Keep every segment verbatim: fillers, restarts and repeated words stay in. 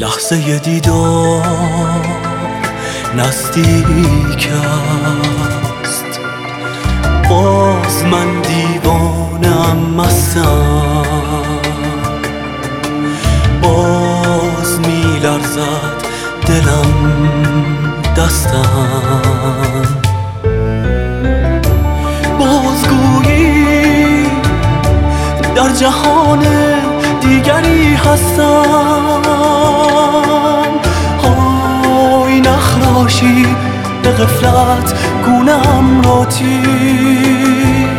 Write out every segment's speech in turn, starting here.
لحظه دیدار نزدیک است، باز من دیوانه‌ام مستم، باز می لرزد دلم دستم، بازگویی در جهان دیگری هستم. های نخراشی به غفلت گونه‌ام را تیر،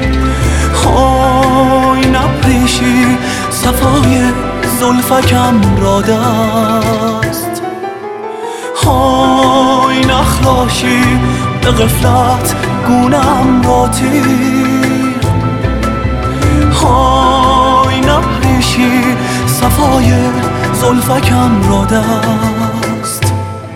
های نپریشی صفای زلفکم را دست، های نخراشی به غفلت گونه‌ام را تیر، های نپریشی صفای زلفکم را دست.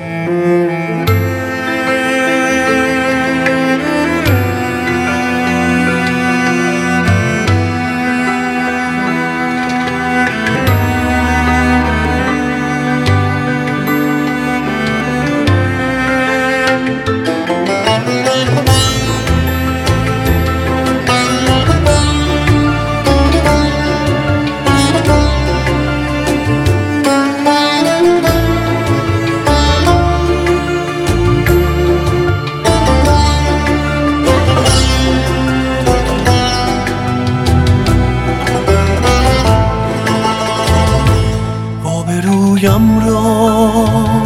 رویم را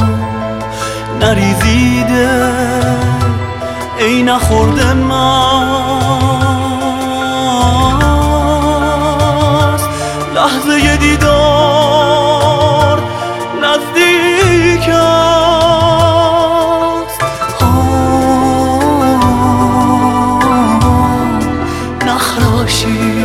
نریزیده ای نخورده مست، لحظه دیدار نزدیک است. نخراشی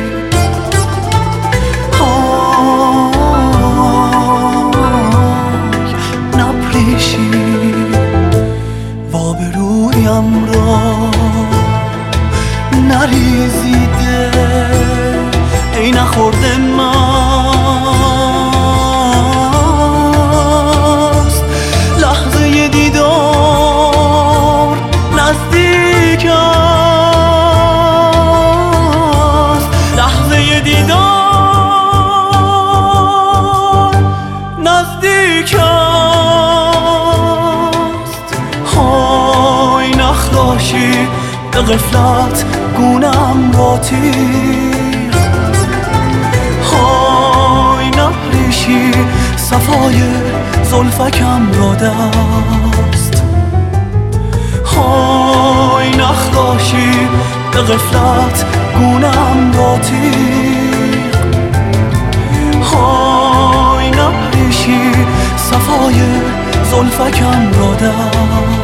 رویم را نریزیده ای نخورده مست، لحظه دیدار نزدیک است، لحظه دیدار نزدیک است. نخراشی به غفلت گونه‌ام را تیر، های نپریشی صفای زلفکم را دست، های نخراشی به غفلت گونه‌ام را تیر، های نپریشی صفای زلفکم را دست.